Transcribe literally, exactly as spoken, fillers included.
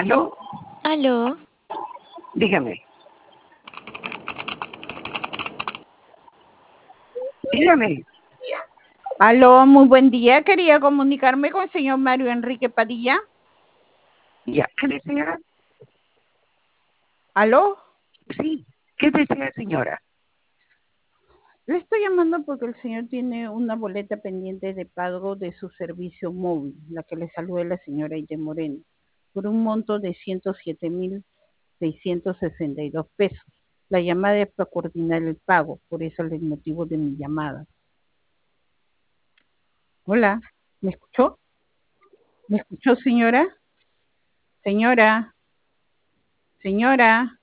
¿Aló? Aló, Dígame. Dígame. Aló, muy buen día. Quería comunicarme con el señor Mario Enrique Padilla. Ya, ¿qué desea? ¿Aló? Sí, ¿qué desea, señora? Le estoy llamando porque el señor tiene una boleta pendiente de pago de su servicio móvil, la que le salió de la señora Ide Moreno, por un monto de ciento siete mil seiscientos sesenta y dos pesos. La llamada es para coordinar el pago, por eso es el motivo de mi llamada. Hola, ¿me escuchó? ¿Me escuchó, señora? Señora, señora.